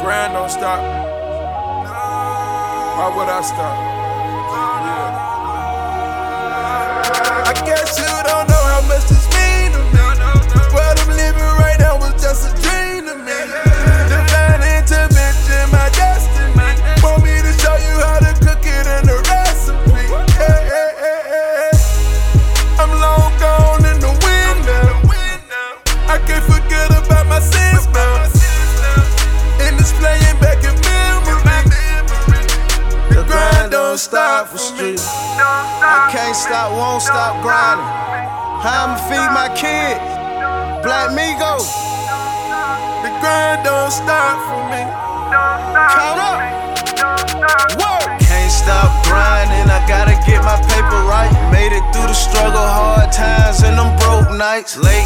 grind don't stop. Why would I stop? I guess you don't know how much this mean to me. What I'm living right now was just a dream to me. Divine intervention, my destiny. Want me to show you how to cook it in the recipe. I'm long gone in the wind now. I can't forget about my sins now. And it's playing back in memory. The grind don't stop for street. I can't stop, won't stop grinding. How I'ma feed my kids? Black Migo. The grind don't stop for me. Count up. Work. Can't stop grinding, I gotta get my paper right. Made it through the struggle, hard times and them broke nights. Late